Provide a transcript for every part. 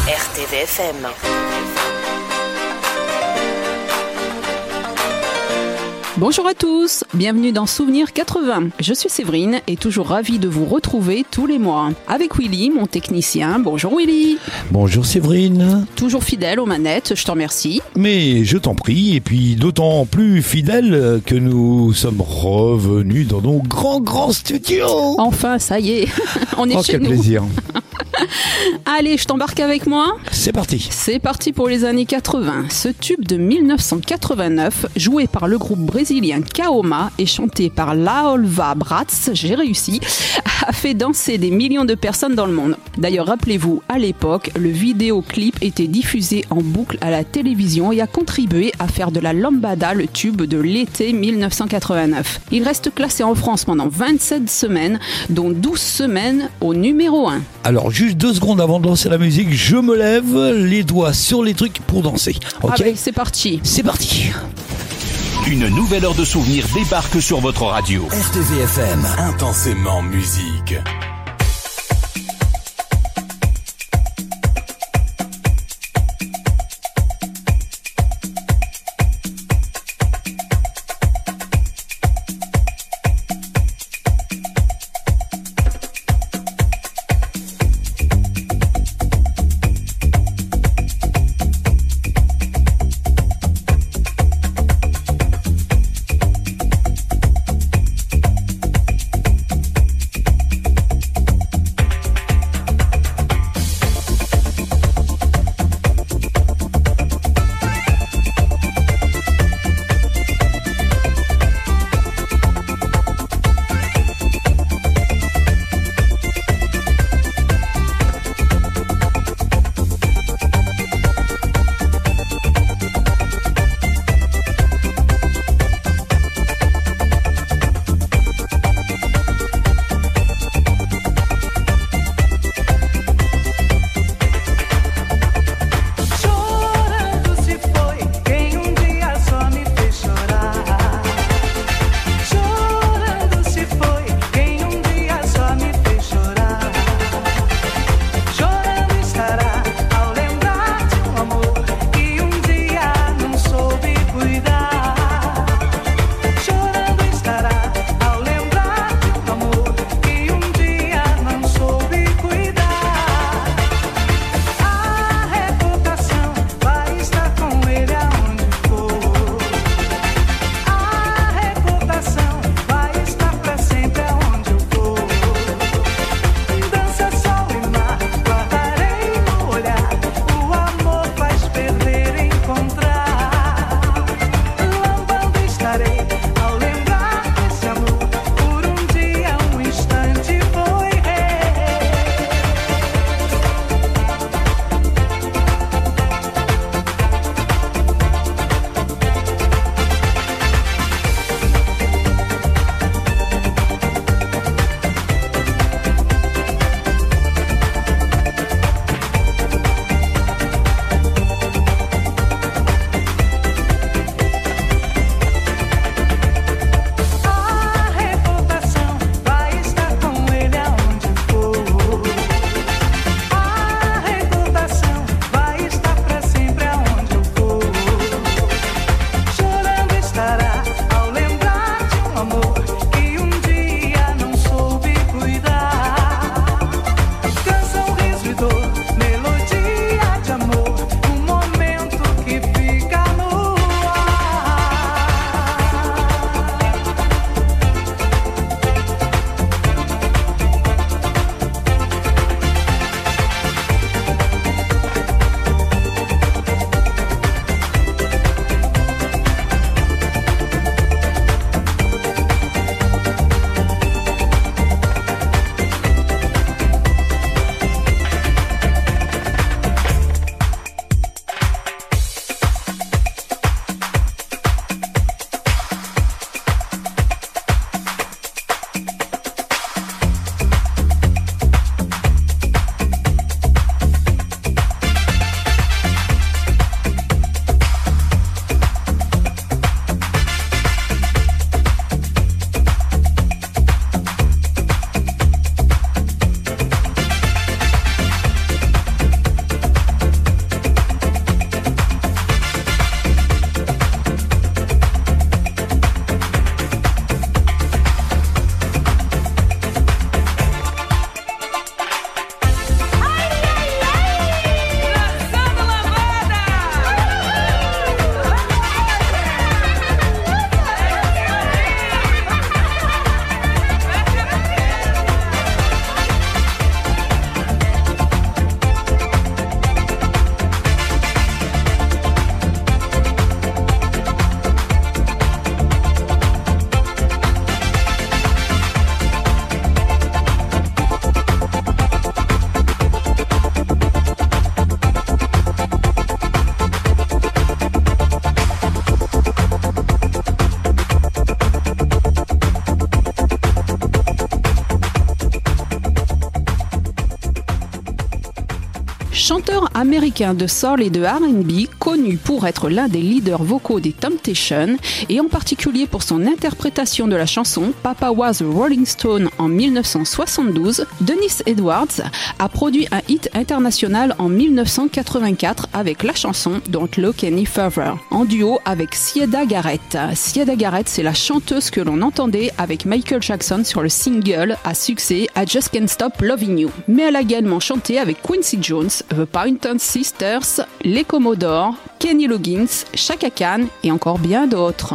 RTV-FM. Bonjour à tous, bienvenue dans Souvenir 80. Je suis Séverine et toujours ravie de vous retrouver tous les mois. Avec Willy, mon technicien. Bonjour Willy. Bonjour Séverine. Toujours fidèle aux manettes, je t'en remercie. Mais je t'en prie, et puis d'autant plus fidèle que nous sommes revenus dans nos grands studios. Enfin, ça y est, on est chez nous. Quel plaisir. Allez, je t'embarque avec moi. C'est parti. C'est parti pour les années 80. Ce tube de 1989, joué par le groupe brésilien Kaoma et chanté par Laolva Bratz, j'ai réussi, a fait danser des millions de personnes dans le monde. D'ailleurs, rappelez-vous, à l'époque, le vidéoclip était diffusé en boucle à la télévision et a contribué à faire de la lambada le tube de l'été 1989. Il reste classé en France pendant 27 semaines, dont 12 semaines au numéro 1. Alors, juste 2 secondes avant de lancer la musique, je me lève, les doigts sur les trucs pour danser. Ok ? Ah ben, c'est parti. C'est parti. Une nouvelle heure de souvenirs débarque sur votre radio. RTV-FM, intensément musique. Chanteur américain de soul et de R&B, connu pour être l'un des leaders vocaux des Temptations et en particulier pour son interprétation de la chanson Papa Was a Rolling Stone en 1972, Dennis Edwards a produit un hit international en 1984 avec la chanson Don't Look Any Further, en duo avec Siedah Garrett. Siedah Garrett, c'est la chanteuse que l'on entendait avec Michael Jackson sur le single à succès I Just Can't Stop Loving You. Mais elle a également chanté avec Quincy Jones, The Pointer Sisters, les Commodores, Kenny Loggins, Chaka Khan et encore bien d'autres.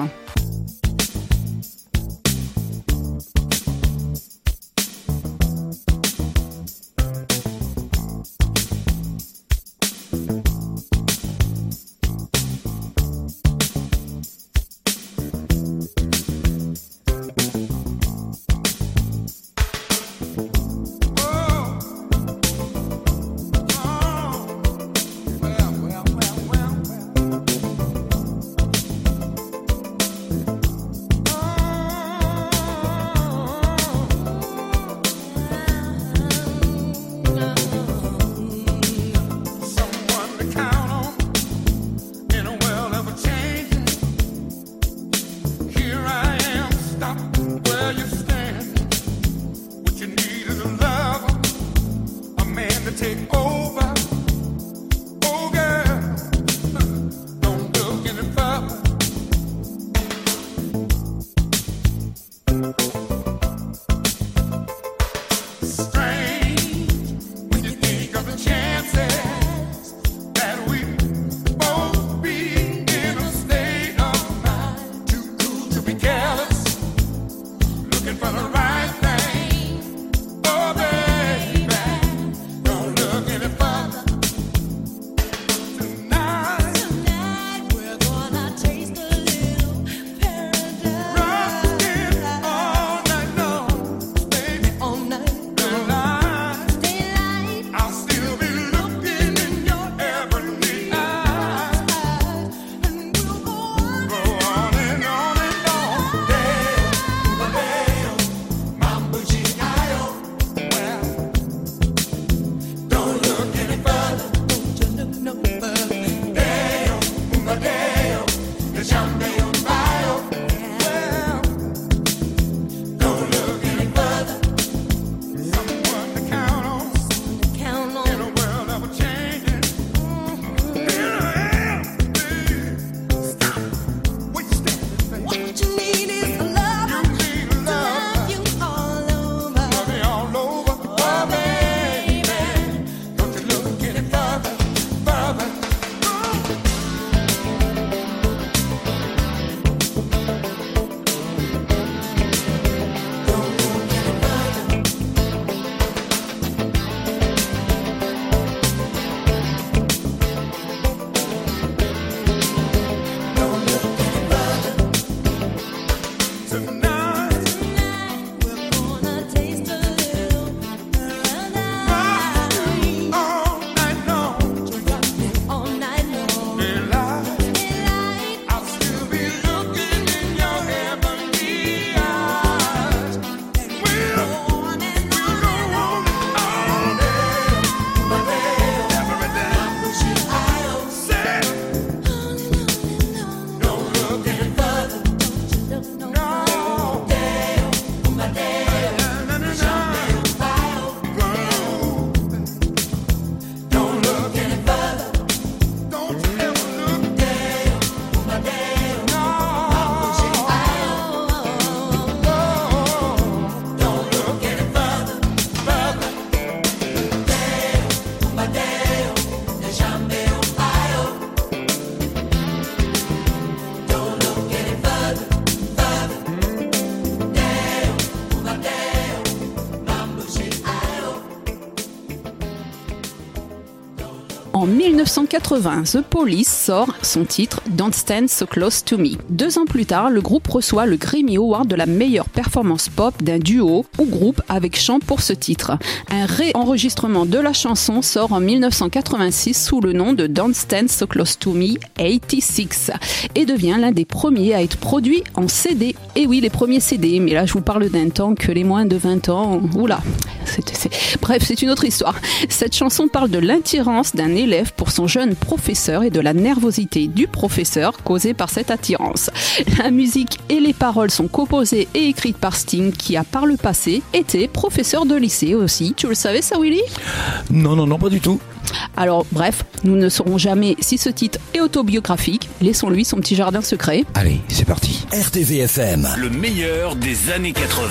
En 1980, The Police sort son titre Don't Stand So Close To Me. 2 ans plus tard, le groupe reçoit le Grammy Award de la meilleure performance pop d'un duo ou groupe avec chant pour ce titre. Un réenregistrement de la chanson sort en 1986 sous le nom de Don't Stand So Close To Me 86 et devient l'un des premiers à être produit en CD. Et oui, les premiers CD, mais là je vous parle d'un temps que les moins de 20 ans, oula, bref, c'est une autre histoire. Cette chanson parle de l'attirance d'un élève pour son jeune professeur et de la nervosité du professeur causée par cette attirance. La musique et les paroles sont composées et écrites par Sting qui a par le passé été professeur de lycée aussi. Tu le savais ça, Willy ? Non, pas du tout. Alors bref, nous ne saurons jamais si ce titre est autobiographique. Laissons-lui son petit jardin secret. Allez, c'est parti. RTVFM, le meilleur des années 80.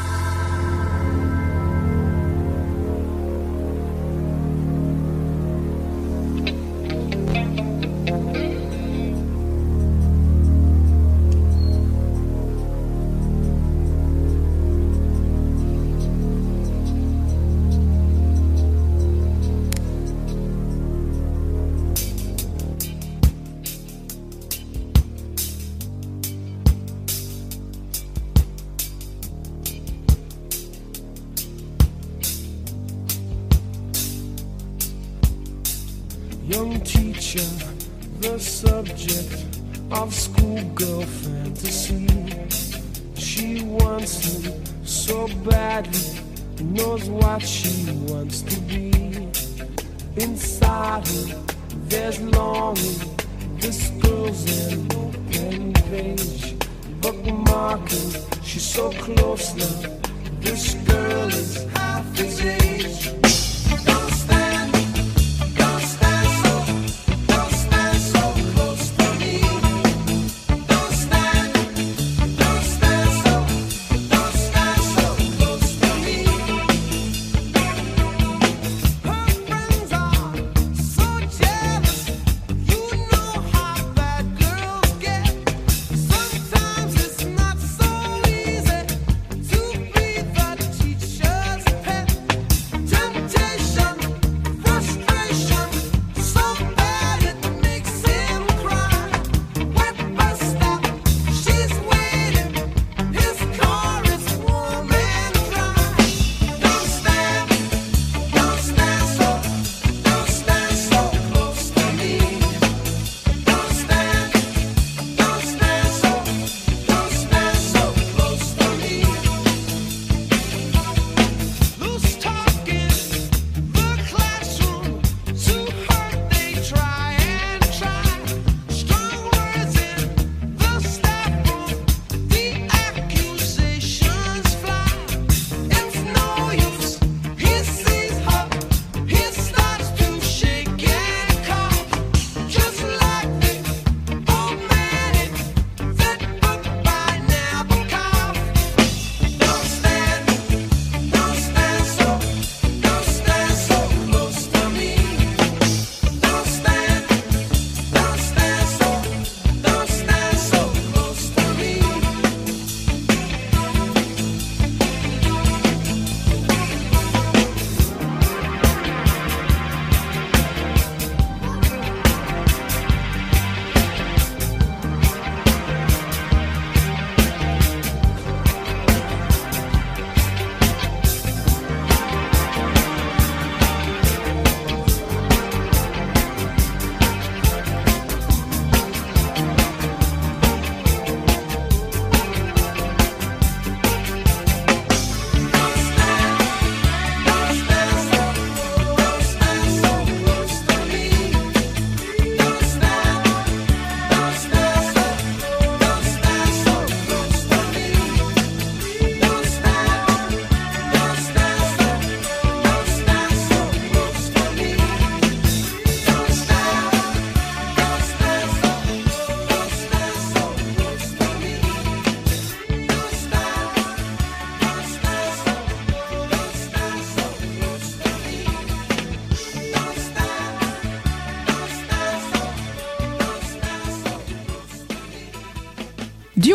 Young teacher, the subject of schoolgirl fantasy. She wants him so badly, knows what she wants to be. Inside her, there's longing. This girl's an open page, bookmarking. She's so close now. This girl is half his age.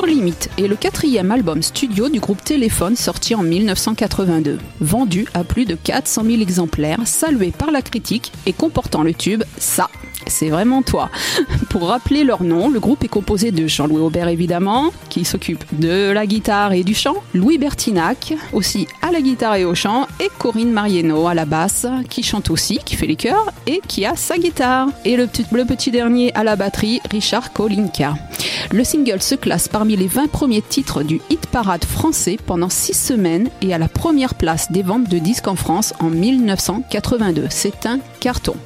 Sur Limite est le 4e album studio du groupe Téléphone sorti en 1982. Vendu à plus de 400 000 exemplaires, salué par la critique et comportant le tube « Ça ». C'est vraiment toi. Pour rappeler leur nom, le groupe est composé de Jean-Louis Aubert évidemment, qui s'occupe de la guitare et du chant, Louis Bertinac, aussi à la guitare et au chant, et Corinne Marieno à la basse, qui chante aussi, qui fait les chœurs et qui a sa guitare. Et le petit dernier à la batterie, Richard Kolinka. Le single se classe parmi les 20 premiers titres du hit parade français pendant 6 semaines et à la première place des ventes de disques en France en 1982. C'est un carton.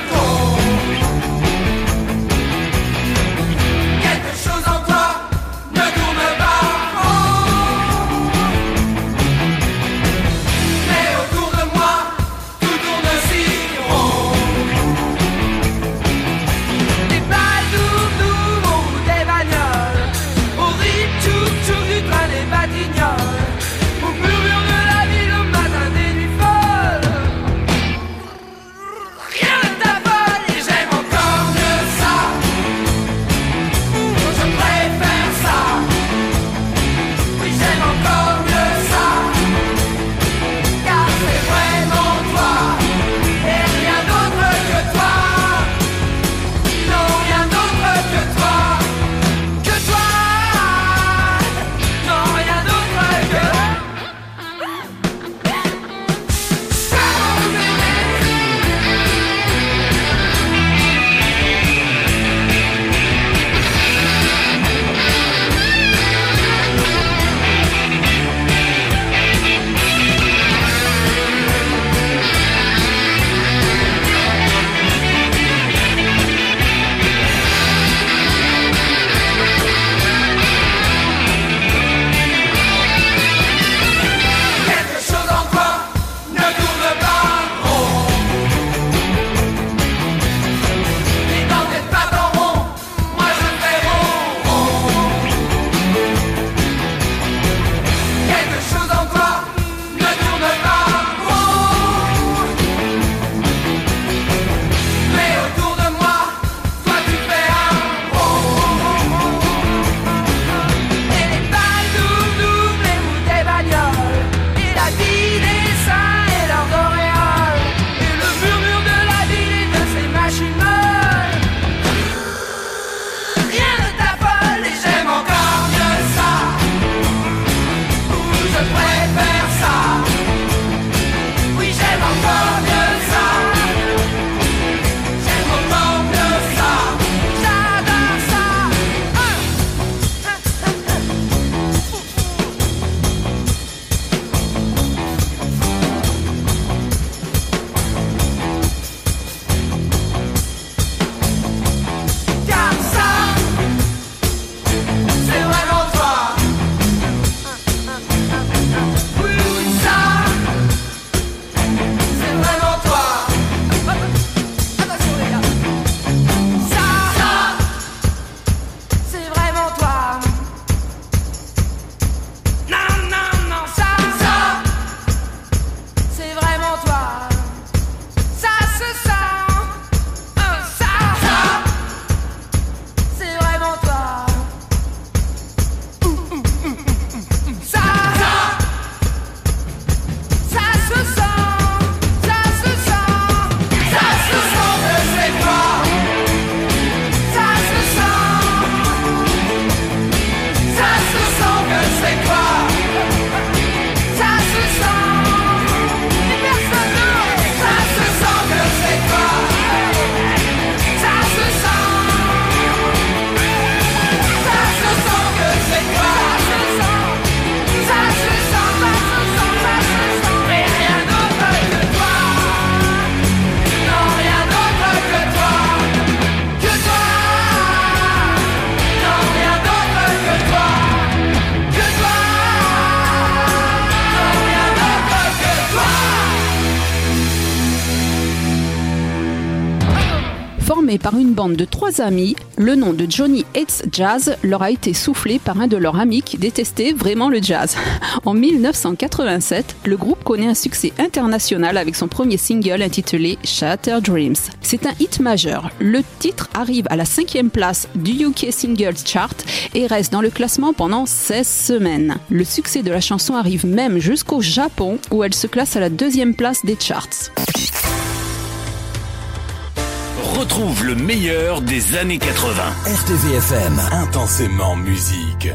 Quelque chose en toi formé par une bande de 3 amis, le nom de Johnny Hates Jazz leur a été soufflé par un de leurs amis qui détestait vraiment le jazz. En 1987, le groupe connaît un succès international avec son premier single intitulé Shattered Dreams. C'est un hit majeur. Le titre arrive à la 5e place du UK Singles Chart et reste dans le classement pendant 16 semaines. Le succès de la chanson arrive même jusqu'au Japon où elle se classe à la 2e place des charts. Retrouve le meilleur des années 80. RTV-FM, intensément musique.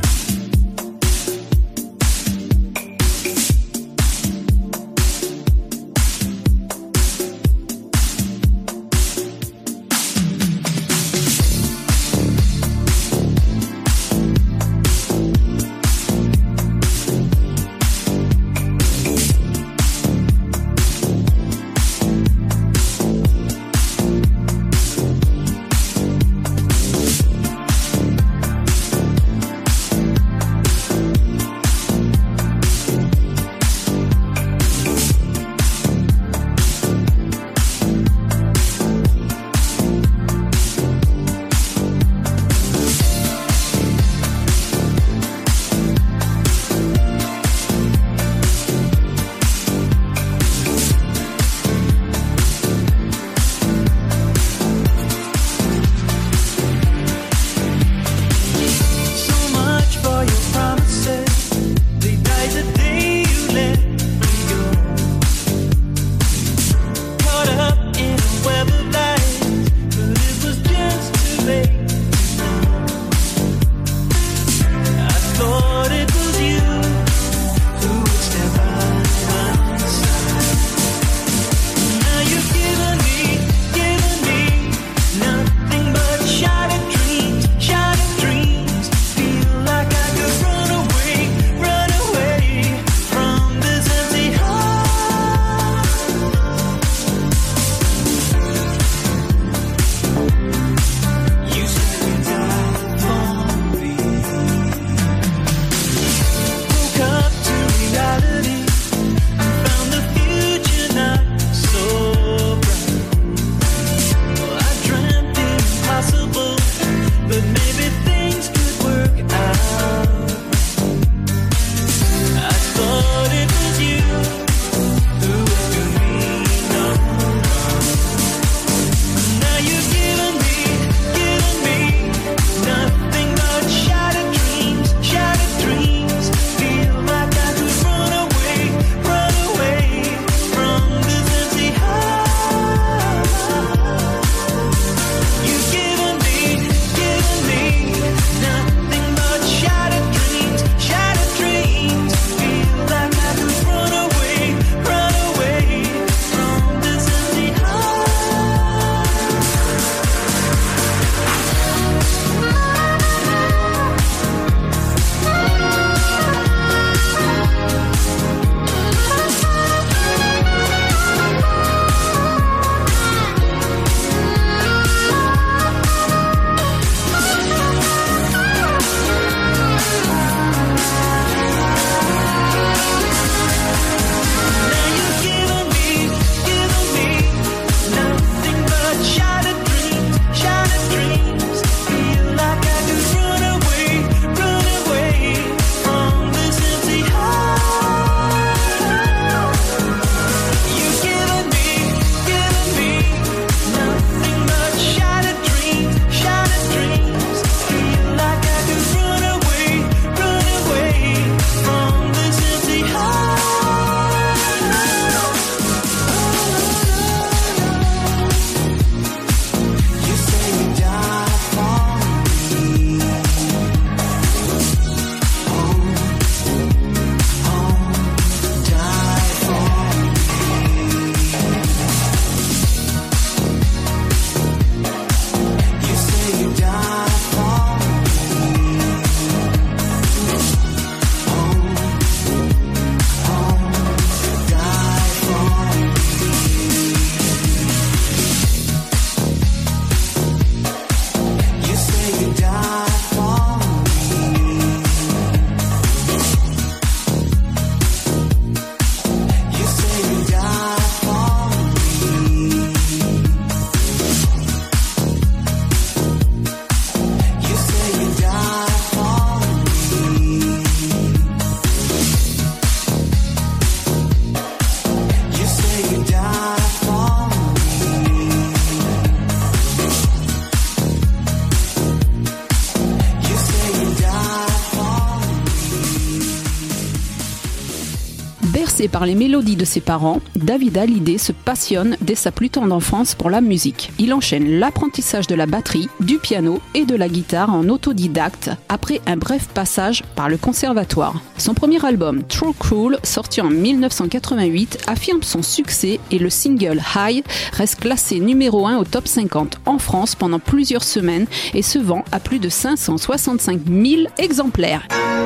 Bercé par les mélodies de ses parents, David Hallyday se passionne dès sa plus tendre enfance pour la musique. Il enchaîne l'apprentissage de la batterie, du piano et de la guitare en autodidacte après un bref passage par le conservatoire. Son premier album, True Cruel, sorti en 1988, affirme son succès et le single High reste classé numéro 1 au top 50 en France pendant plusieurs semaines et se vend à plus de 565 000 exemplaires.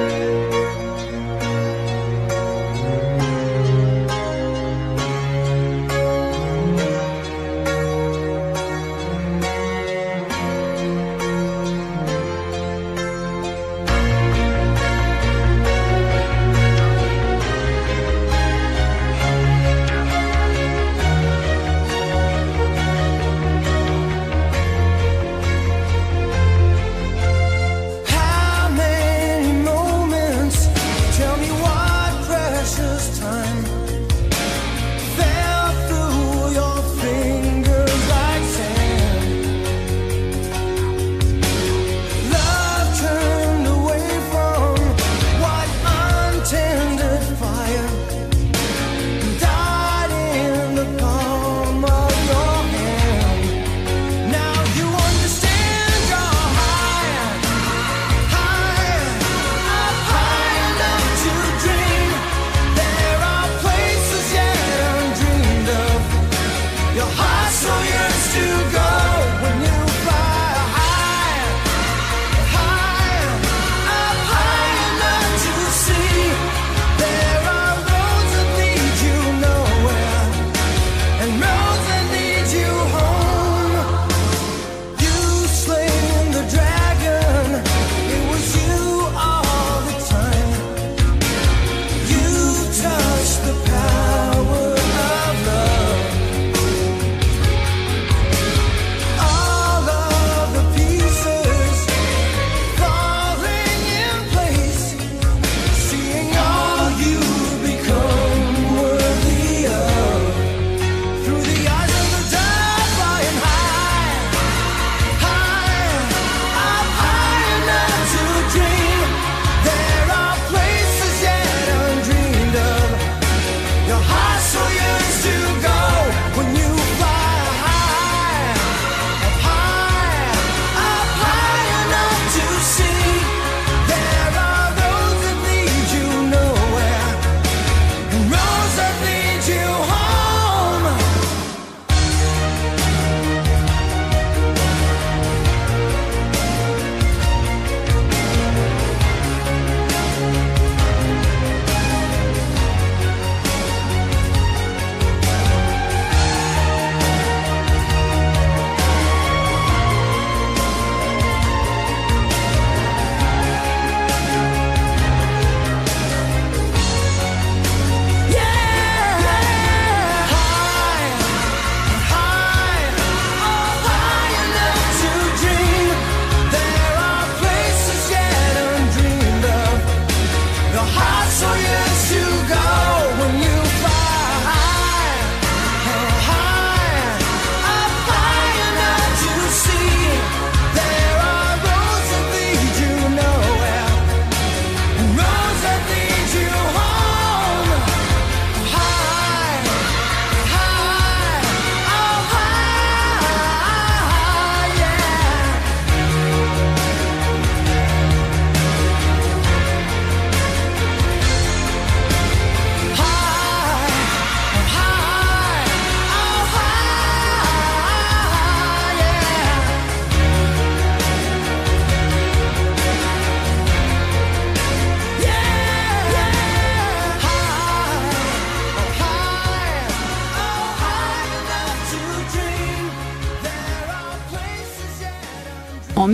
En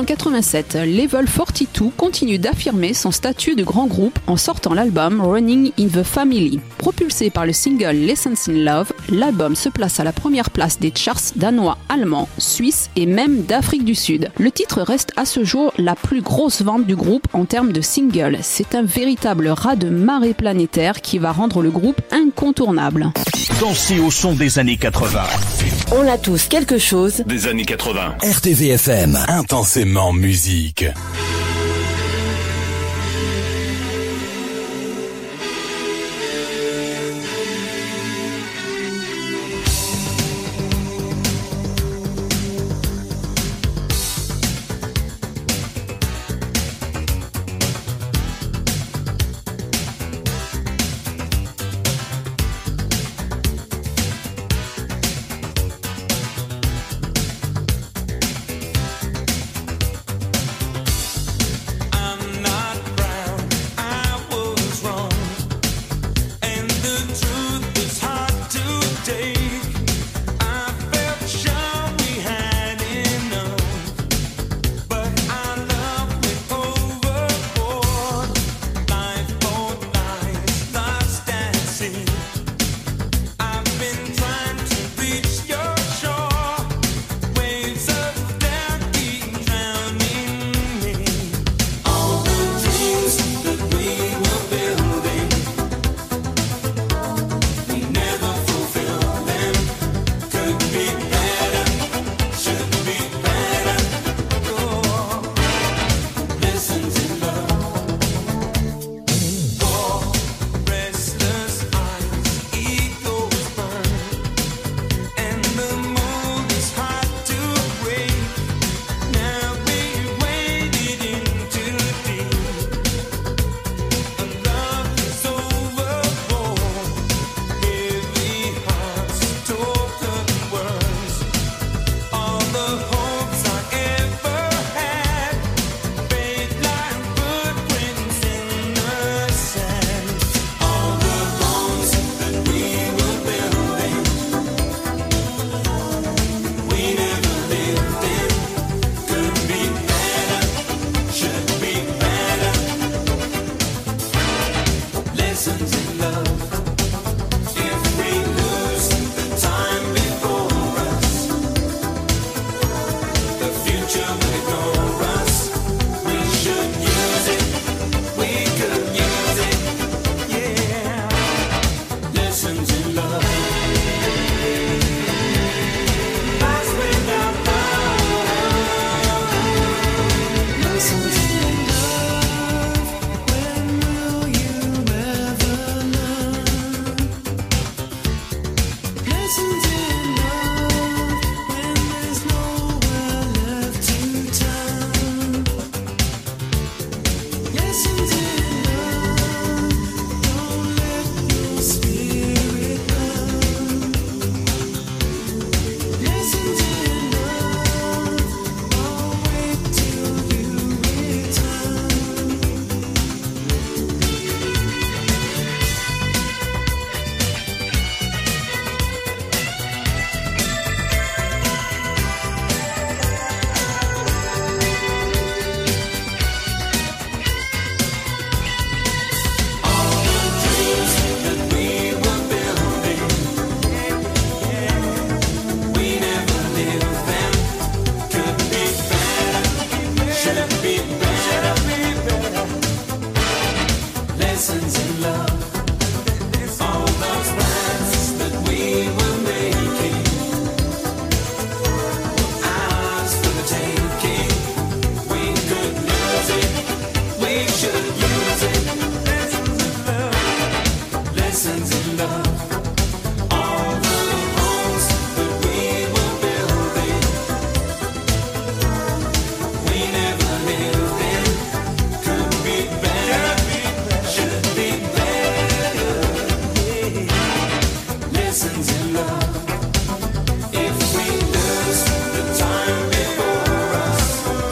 1987, Level 42 continue d'affirmer son statut de grand groupe en sortant l'album Running in the Family. Propulsé par le single Lessons in Love, l'album se place à la première place des charts danois, allemands, suisses et même d'Afrique du Sud. Le titre reste à ce jour la plus grosse vente du groupe en termes de singles. C'est un véritable raz-de-marée planétaire qui va rendre le groupe incontournable. Dansez au son des années 80. On a tous quelque chose Des années 80. RTVFM, intensément musique. lessons in love. If we lose the time before us, the future will ignore us. We should use it, we could use it, yeah. Lessons in love. Lives without love. Lessons in love. When will you ever learn? Lessons in love. When there's nowhere left to turn. Lessons in love. Don't let your spirit burn. Lessons in love. I'll wait till you return. All the dreams that we were building, we never lived them. Could be better, should be better. Lessons in love. All those plans that we were making, ours for the taking. We could lose it, we should use it. Lessons in love. All the homes that we were building, we never lived in. Could be better, should be better. Lessons in love. If we lose the time before us,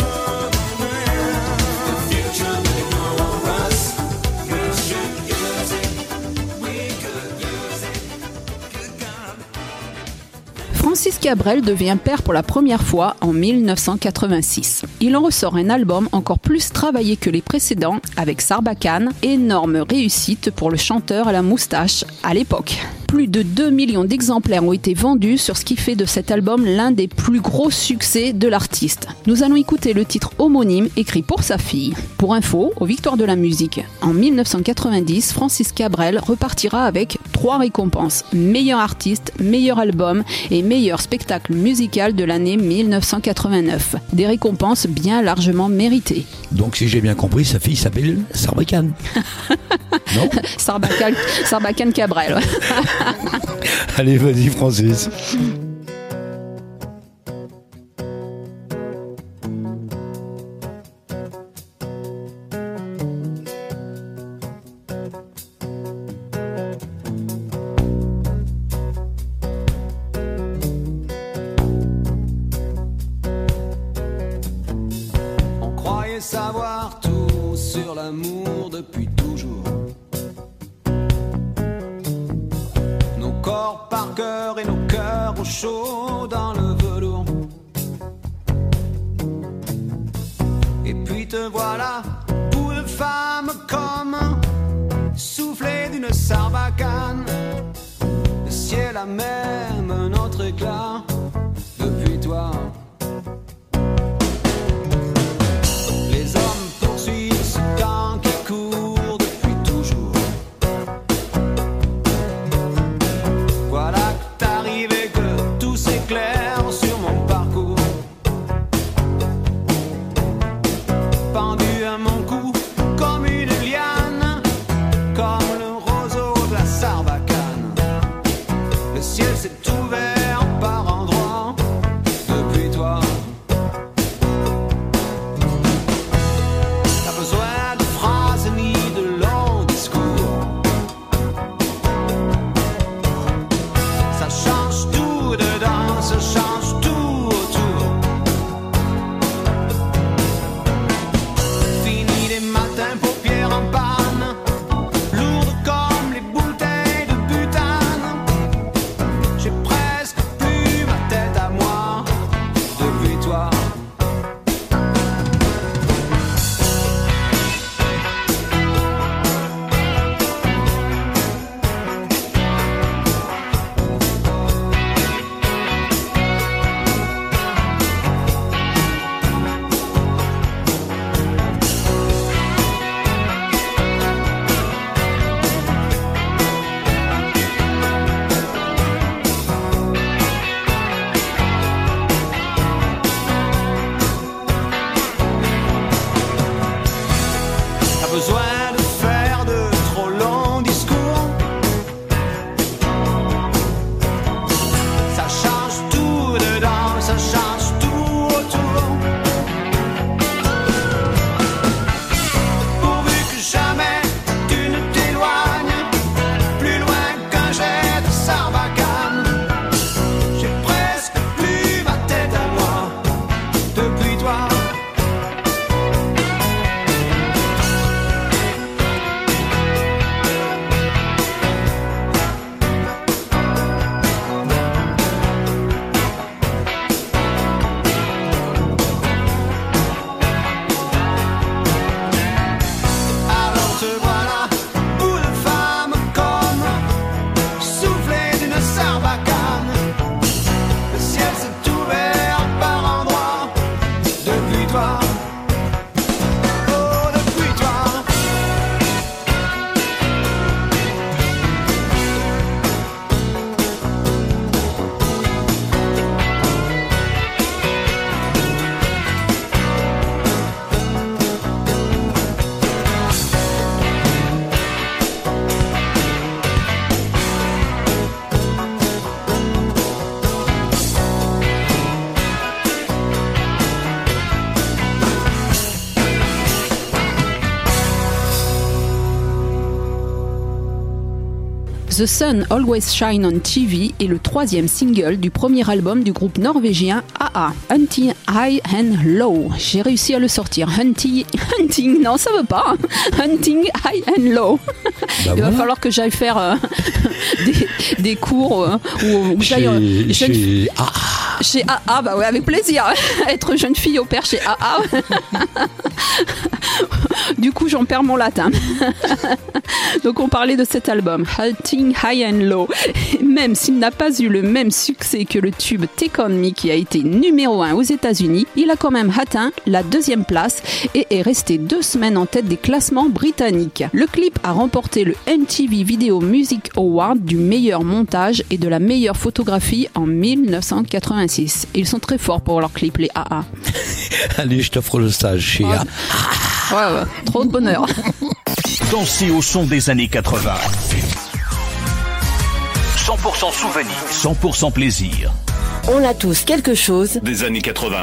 the future will ignore us. We should use it, we could use it. Good God. Francis Cabrel devient père pour la première fois en 1986. Il en ressort un album encore plus travaillé que les précédents avec Sarbacane, énorme réussite pour le chanteur à la moustache à l'époque. Plus de 2 millions d'exemplaires ont été vendus sur ce qui fait de cet album l'un des plus gros succès de l'artiste. Nous allons écouter le titre homonyme écrit pour sa fille. Pour info, aux Victoires de la musique, en 1990, Francis Cabrel repartira avec 3 récompenses: meilleur artiste, meilleur album et meilleur spectacle musical de l'année 1989. Des récompenses bien largement méritées. Donc si j'ai bien compris, sa fille s'appelle Sarbacane. Non? Sarbacane Cabrel. Ouais. Allez, vas-y Francis. On croyait savoir tout sur l'amour depuis toujours. Nos corps par cœur et nos cœurs au chaud dans le velours. Et puis te voilà, bout de femme comme soufflé d'une sarbacane. Le ciel a même un autre éclat depuis toi. Les hommes poursuivent ce temps qui court depuis toujours. Voilà que t'arrives et que tout s'éclaire sur mon parcours. Pendu à mon cou comme une liane, comme le roseau de la sarbacane. Le ciel s'est ouvert par en The Sun Always Shine on TV est le 3e single du premier album du groupe norvégien AA, Hunting High and Low. J'ai réussi à le sortir. Hunting, non ça veut pas. Hunting High and Low. Bah Il va falloir que j'aille faire des cours où j'aille chez AA. Chez AA, bah ouais, avec plaisir. Être jeune fille au père chez AA. Du coup, j'en perds mon latin. Donc, on parlait de cet album, Hunting High and Low. Même s'il n'a pas eu le même succès que le tube Take On Me qui a été numéro 1 aux États-Unis, il a quand même atteint la 2e place et est resté 2 semaines en tête des classements britanniques. Le clip a remporté le MTV Video Music Award du meilleur montage et de la meilleure photographie en 1986. Ils sont très forts pour leurs clips, les AA. Allez, je t'offre le stage chez AA. Ouais, trop de bonheur. Dansez au son des années 80. 100% souvenir, 100% plaisir. On a tous quelque chose Des années 80.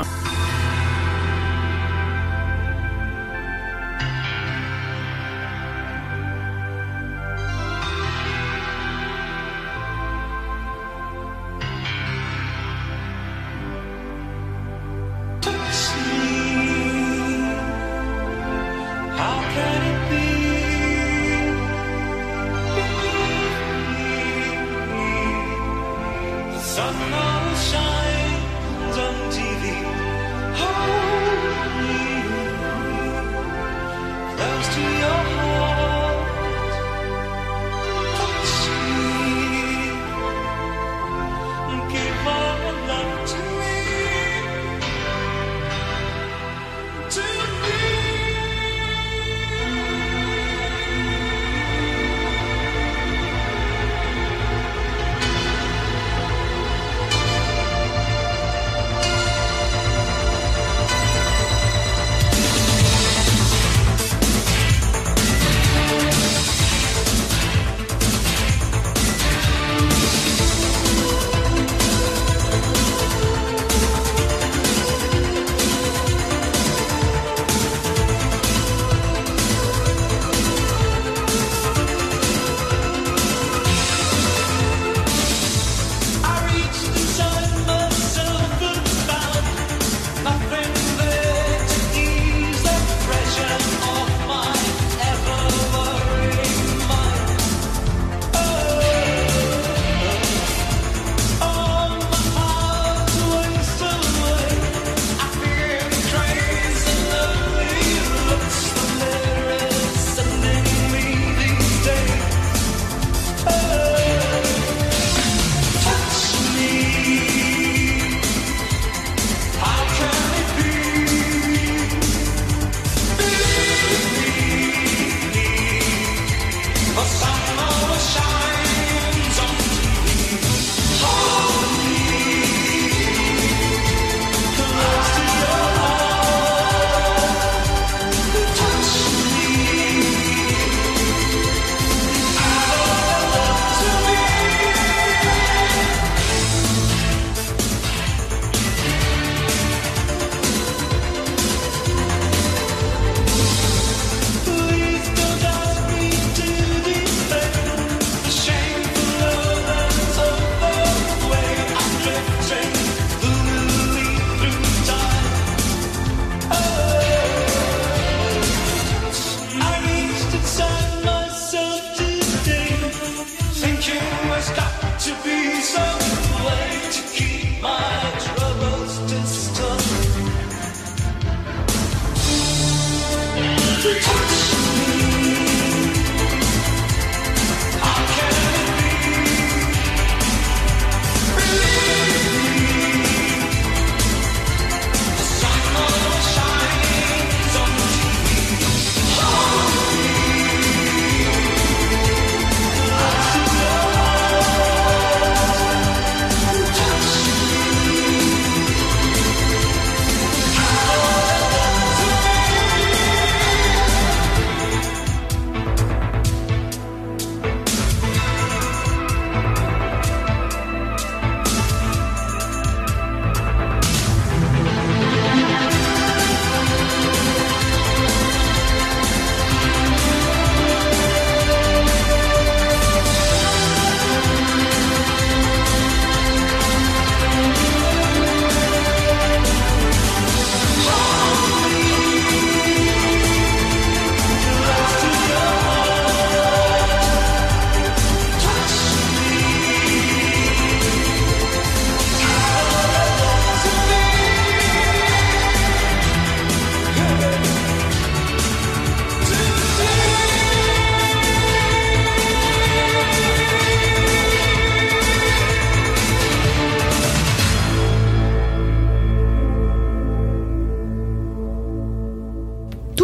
Sun always shines on TV.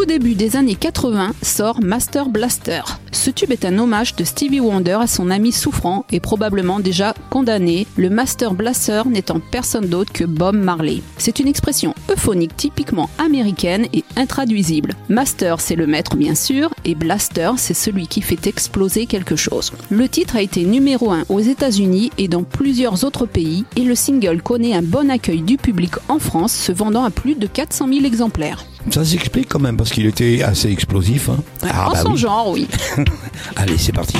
tout début des années 80 sort Master Blaster. Ce tube est un hommage de Stevie Wonder à son ami souffrant et probablement déjà condamné, le Master Blaster n'étant personne d'autre que Bob Marley. C'est une expression euphonique typiquement américaine et intraduisible. Master, c'est le maître bien sûr, et Blaster, c'est celui qui fait exploser quelque chose. Le titre a été numéro 1 aux États-Unis et dans plusieurs autres pays, et le single connaît un bon accueil du public en France, se vendant à plus de 400 000 exemplaires. Ça s'explique quand même parce qu'il était assez explosif. Hein. En son genre, oui. Allez, c'est parti.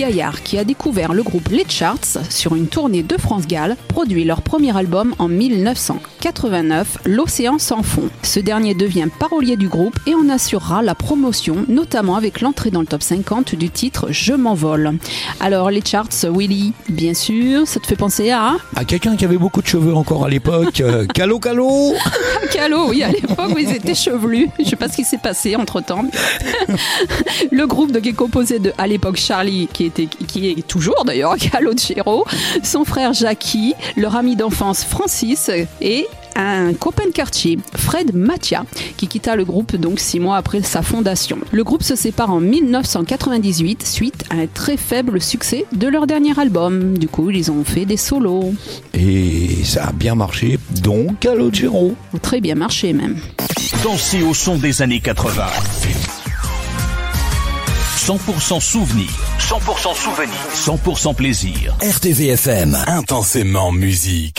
Gaillard, qui a découvert le groupe Les Charts sur une tournée de France-Galles, produit leur premier album en 1989, L'Océan sans fond. Ce dernier devient parolier du groupe et en assurera la promotion, notamment avec l'entrée dans le top 50 du titre Je m'envole. Alors les Charts, Willy, bien sûr, ça te fait penser à quelqu'un qui avait beaucoup de cheveux encore à l'époque. Calo Calo. Calo, oui, à l'époque, oui, ils étaient chevelus. Je sais pas ce qui s'est passé entre-temps. Le groupe qui est composé de, à l'époque, Charlie, qui est toujours d'ailleurs Calogero, son frère Jackie, leur ami d'enfance Francis et un copain de quartier, Fred Mathia, qui quitta le groupe donc 6 mois après sa fondation. Le groupe se sépare en 1998 suite à un très faible succès de leur dernier album. Du coup, ils ont fait des solos. Et ça a bien marché, donc Calogero. Très bien marché même. Dansez au son des années 80. 100% souvenir, 100% souvenir, 100% plaisir. RTVFM, intensément musique.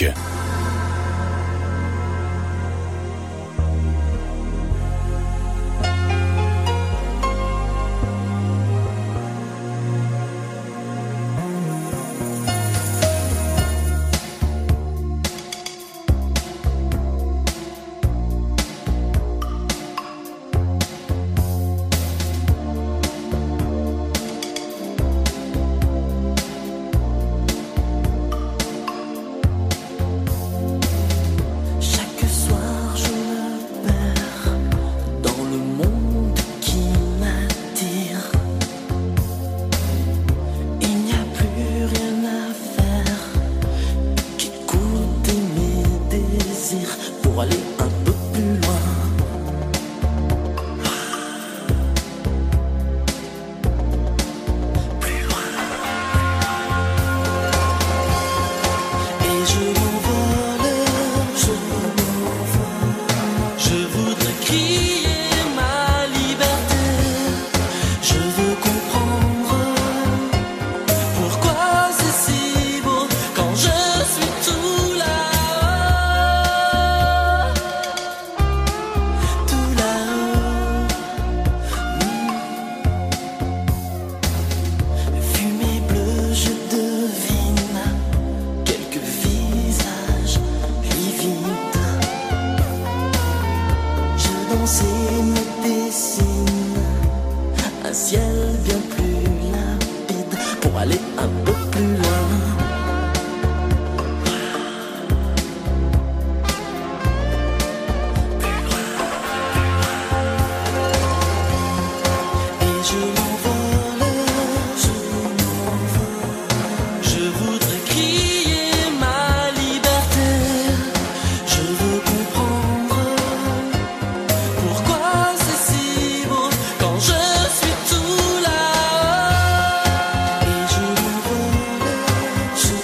Je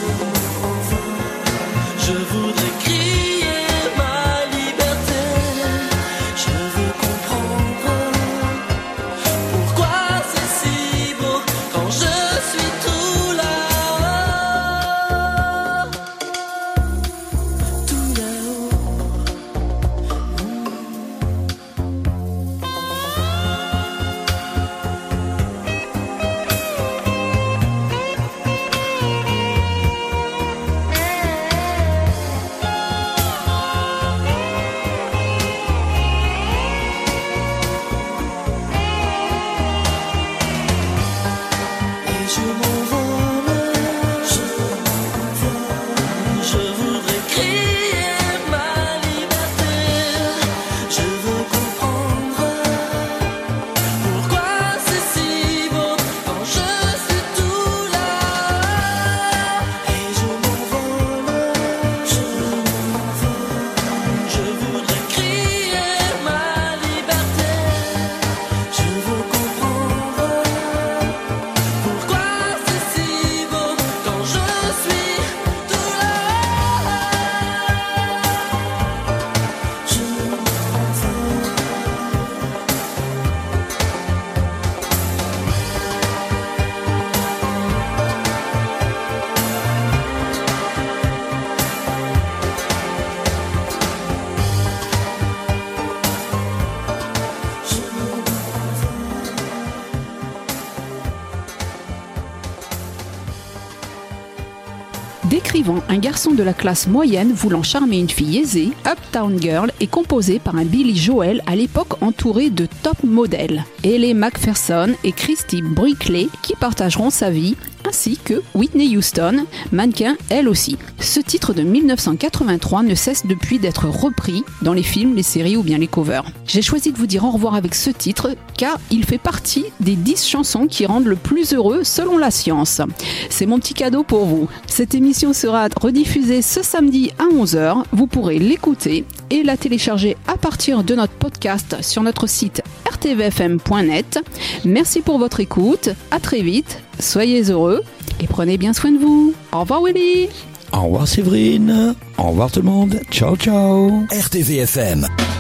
Décrivant un garçon de la classe moyenne voulant charmer une fille aisée, Uptown Girl est composé par un Billy Joel à l'époque entouré de top modèles. Ellie Macpherson et Christy Brinkley qui partageront sa vie, ainsi que Whitney Houston, mannequin elle aussi. Ce titre de 1983 ne cesse depuis d'être repris dans les films, les séries ou bien les covers. J'ai choisi de vous dire au revoir avec ce titre car il fait partie des 10 chansons qui rendent le plus heureux selon la science. C'est mon petit cadeau pour vous. Cette émission sera rediffusée ce samedi à 11h. Vous pourrez l'écouter et la télécharger à partir de notre podcast sur notre site rtvfm.net. Merci pour votre écoute. À très vite. Soyez heureux et prenez bien soin de vous. Au revoir Willy. Au revoir Séverine. Au revoir tout le monde. Ciao ciao. RTVFM.